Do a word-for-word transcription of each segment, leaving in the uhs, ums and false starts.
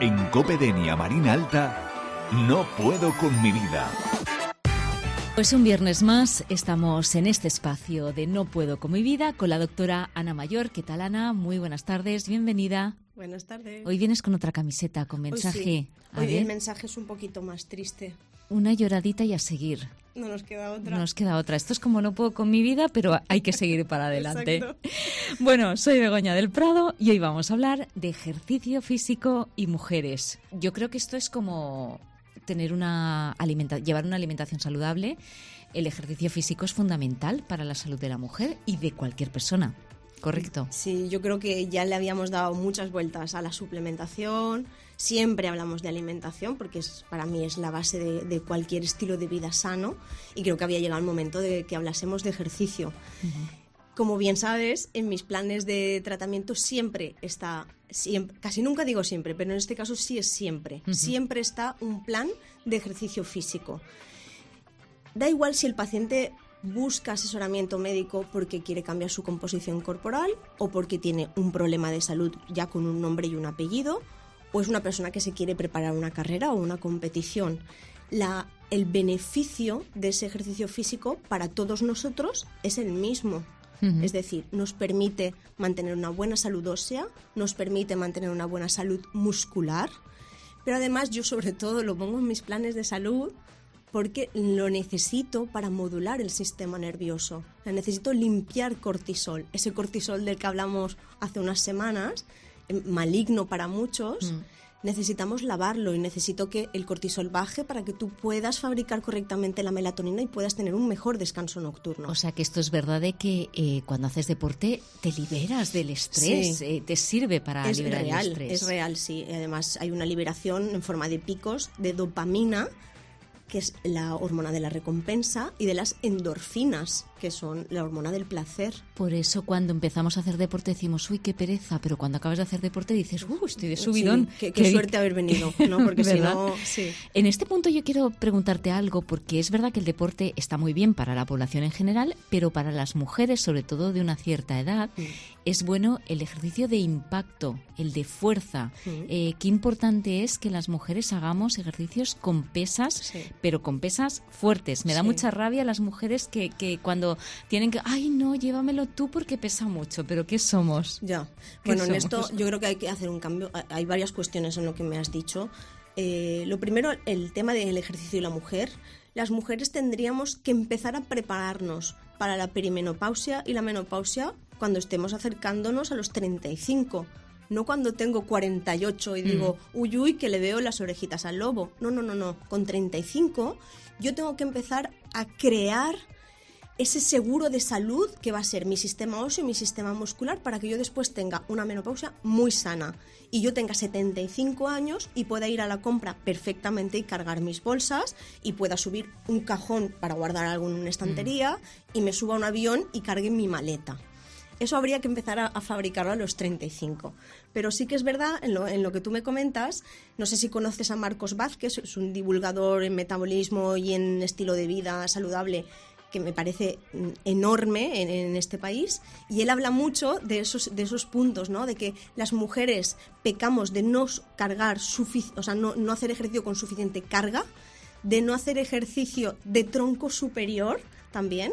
En COPE Denia Marina Alta, No puedo con mi vida. Pues un viernes más estamos en este espacio de No puedo con mi vida con la doctora Ana Mayor. ¿Qué tal, Ana? Muy buenas tardes, bienvenida. Buenas tardes. Hoy vienes con otra camiseta, con mensaje. Hoy, sí. A Hoy ver. el mensaje es un poquito más triste. Una lloradita y a seguir. No nos queda otra. No nos queda otra. Esto es como No puedo con mi vida, pero hay que seguir para adelante. Exacto. Bueno, soy Begoña del Prado y hoy vamos a hablar de ejercicio físico y mujeres. Yo creo que esto es como tener una alimenta- llevar una alimentación saludable. El ejercicio físico es fundamental para la salud de la mujer y de cualquier persona. ¿Correcto? Sí, yo creo que ya le habíamos dado muchas vueltas a la suplementación. Siempre hablamos de alimentación porque es, para mí es la base de, de cualquier estilo de vida sano, y creo que había llegado el momento de que hablásemos de ejercicio. Uh-huh. Como bien sabes, en mis planes de tratamiento siempre está, siempre, casi nunca digo siempre, pero en este caso sí es siempre, uh-huh. siempre está un plan de ejercicio físico. Da igual si el paciente busca asesoramiento médico porque quiere cambiar su composición corporal o porque tiene un problema de salud ya con un nombre y un apellido, o es una persona que se quiere preparar una carrera o una competición. La, el beneficio de ese ejercicio físico para todos nosotros es el mismo. Uh-huh. Es decir, nos permite mantener una buena salud ósea, nos permite mantener una buena salud muscular, pero además yo sobre todo lo pongo en mis planes de salud porque lo necesito para modular el sistema nervioso. Necesito limpiar cortisol, ese cortisol del que hablamos hace unas semanas, maligno para muchos. Mm. Necesitamos lavarlo y necesito que el cortisol baje para que tú puedas fabricar correctamente la melatonina y puedas tener un mejor descanso nocturno. O sea que esto es verdad de que eh, cuando haces deporte te liberas del estrés, sí. eh, te sirve para es liberar real, el estrés. Es real, sí. Además hay una liberación en forma de picos de dopamina, que es la hormona de la recompensa, y de las endorfinas, que son la hormona del placer. Por eso cuando empezamos a hacer deporte decimos, uy, qué pereza, pero cuando acabas de hacer deporte dices, uh, estoy de subidón. Sí, qué, qué, qué suerte haber venido, ¿no? Porque si no... Sí. En este punto yo quiero preguntarte algo, porque es verdad que el deporte está muy bien para la población en general, pero para las mujeres, sobre todo de una cierta edad, sí. es bueno el ejercicio de impacto, el de fuerza. Sí. Eh, qué importante es que las mujeres hagamos ejercicios con pesas, sí. pero con pesas fuertes. Me da sí. mucha rabia las mujeres que, que cuando tienen que, ay no, llévamelo tú porque pesa mucho, pero ¿qué somos? Ya, bueno, en esto yo creo que hay que hacer un cambio. Hay varias cuestiones en lo que me has dicho. Eh, lo primero, el tema del ejercicio y la mujer. Las mujeres tendríamos que empezar a prepararnos para la perimenopausia y la menopausia cuando estemos acercándonos a los treinta y cinco. No cuando tengo cuarenta y ocho y digo, mm. uy, uy, que le veo las orejitas al lobo. No, no, no, no. Con treinta y cinco yo tengo que empezar a crear ese seguro de salud que va a ser mi sistema óseo y mi sistema muscular para que yo después tenga una menopausia muy sana y yo tenga setenta y cinco años y pueda ir a la compra perfectamente y cargar mis bolsas y pueda subir un cajón para guardar algo en una estantería mm. y me suba a un avión y cargue mi maleta. Eso habría que empezar a, a fabricarlo a los treinta y cinco. Pero sí que es verdad, en lo, en lo que tú me comentas, no sé si conoces a Marcos Vázquez, es un divulgador en metabolismo y en estilo de vida saludable que me parece enorme en, en este país, y él habla mucho de esos, de esos puntos, ¿no? De que las mujeres pecamos de no cargar, sufic- o sea, no, no hacer ejercicio con suficiente carga, de no hacer ejercicio de tronco superior también.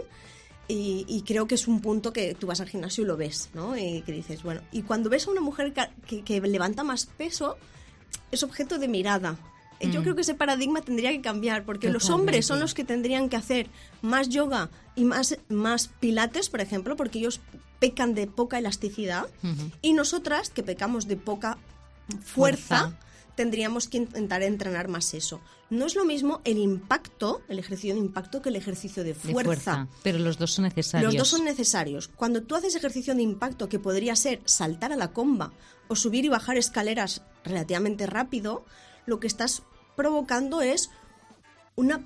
Y, y creo que es un punto que tú vas al gimnasio y lo ves, ¿no? Y que dices, bueno, y cuando ves a una mujer que, que levanta más peso, es objeto de mirada. Mm. Yo creo que ese paradigma tendría que cambiar, porque Totalmente. Los hombres son los que tendrían que hacer más yoga y más, más pilates, por ejemplo, porque ellos pecan de poca elasticidad, uh-huh. y nosotras, que pecamos de poca fuerza, fuerza. tendríamos que intentar entrenar más eso. No es lo mismo el impacto, el ejercicio de impacto, que el ejercicio de fuerza. De fuerza. Pero los dos son necesarios. Los dos son necesarios. Cuando tú haces ejercicio de impacto, que podría ser saltar a la comba o subir y bajar escaleras relativamente rápido, lo que estás provocando es una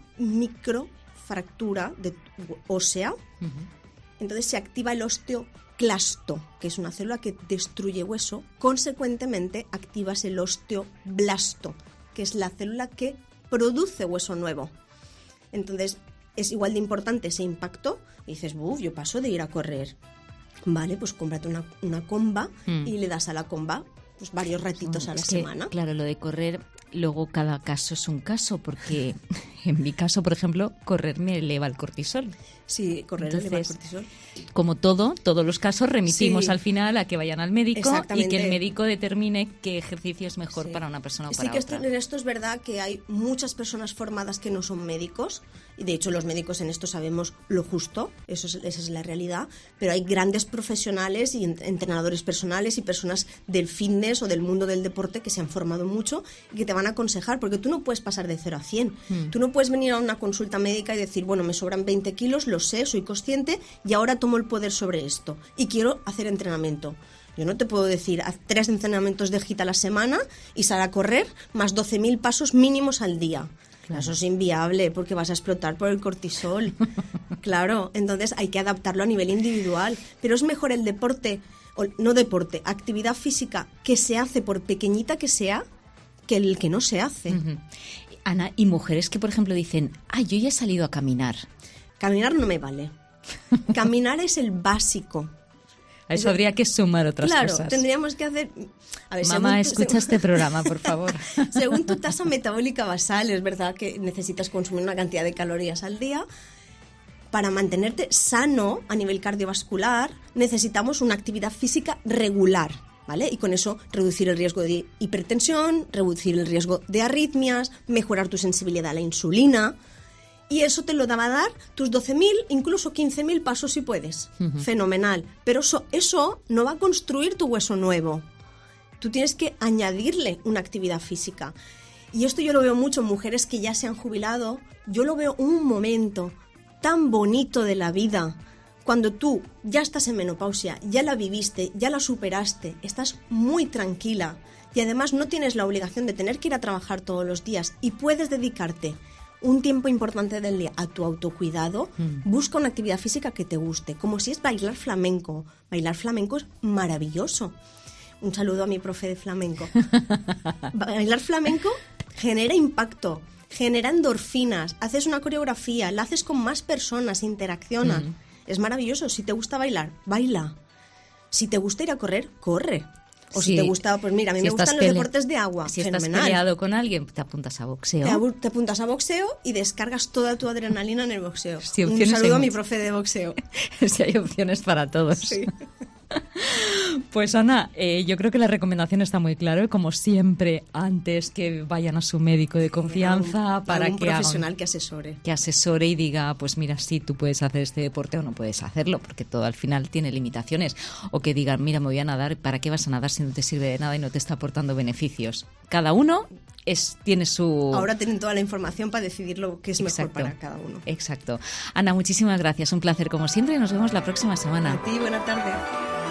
microfractura de ósea. Uh-huh. Entonces se activa el osteoclasto, que es una célula que destruye hueso. Consecuentemente activas el osteoblasto, que es la célula que produce hueso nuevo. Entonces es igual de importante ese impacto. Y dices, buf, yo paso de ir a correr. Vale, pues cómprate una, una comba mm. y le das a la comba pues varios ratitos a la es que, semana. Claro, lo de correr, luego cada caso es un caso, porque en mi caso, por ejemplo, correr me eleva el cortisol. Sí, correr Entonces, eleva el cortisol. Como todo, todos los casos remitimos Sí. al final a que vayan al médico y Exactamente. que el médico determine qué ejercicio es mejor Sí. para una persona o Sí para que esto, otra. en esto es verdad que hay muchas personas formadas que no son médicos, y de hecho los médicos en esto sabemos lo justo, eso es, esa es la realidad, pero hay grandes profesionales y ent- entrenadores personales y personas del fitness o del mundo del deporte que se han formado mucho y que te van a aconsejar, porque tú no puedes pasar de cero a cien. Mm. Tú no puedes venir a una consulta médica y decir, bueno, me sobran veinte kilos, lo sé, soy consciente y ahora tomo el poder sobre esto y quiero hacer entrenamiento. Yo no te puedo decir, haz tres entrenamientos de HIIT a la semana y sal a correr más doce mil pasos mínimos al día. Claro. Eso es inviable porque vas a explotar por el cortisol. Claro, entonces hay que adaptarlo a nivel individual. Pero es mejor el deporte, o no deporte, actividad física que se hace por pequeñita que sea, que el que no se hace. Ujú. Ana, y mujeres que, por ejemplo, dicen, ah, yo ya he salido a caminar. Caminar no me vale. Caminar es el básico. A eso habría que sumar otras claro, cosas. tendríamos que hacer... A ver, Mamá, según tu- escucha según- este programa, por favor. Según tu tasa metabólica basal, es verdad que necesitas consumir una cantidad de calorías al día. Para mantenerte sano a nivel cardiovascular, necesitamos una actividad física regular, ¿vale? Y con eso reducir el riesgo de hipertensión, reducir el riesgo de arritmias, mejorar tu sensibilidad a la insulina. Y eso te lo va a dar tus doce mil, incluso quince mil pasos si puedes. Uh-huh. Fenomenal. Pero eso, eso no va a construir tu hueso nuevo. Tú tienes que añadirle una actividad física. Y esto yo lo veo mucho en mujeres que ya se han jubilado. Yo lo veo un momento tan bonito de la vida. Cuando tú ya estás en menopausia, ya la viviste, ya la superaste, estás muy tranquila y además no tienes la obligación de tener que ir a trabajar todos los días y puedes dedicarte un tiempo importante del día a tu autocuidado, mm. busca una actividad física que te guste, como si es bailar flamenco. Bailar flamenco es maravilloso. Un saludo a mi profe de flamenco. Bailar flamenco genera impacto, genera endorfinas, haces una coreografía, la haces con más personas, interaccionas. Mm. Es maravilloso. Si te gusta bailar, baila. Si te gusta ir a correr, corre. O sí. si te gusta, pues mira, a mí si me gustan los pele- deportes de agua. Si fenomenal. estás peleado con alguien, te apuntas a boxeo. Te, abu- te apuntas a boxeo y descargas toda tu adrenalina en el boxeo. Sí, un saludo hay... a mi profe de boxeo. Si hay opciones para todos. Sí. Pues Ana, eh, yo creo que la recomendación está muy clara y como siempre, antes que vayan a su médico de confianza a un, para a un que profesional hagan, que asesore. Que asesore y diga, pues mira, sí, tú puedes hacer este deporte o no puedes hacerlo, porque todo al final tiene limitaciones. O que digan, mira, me voy a nadar, ¿para qué vas a nadar si no te sirve de nada y no te está aportando beneficios? Cada uno es, tiene su... Ahora tienen toda la información para decidir lo que es Exacto. mejor para cada uno. Exacto. Ana, muchísimas gracias. Un placer como siempre y nos vemos la próxima semana. A ti, buena tarde.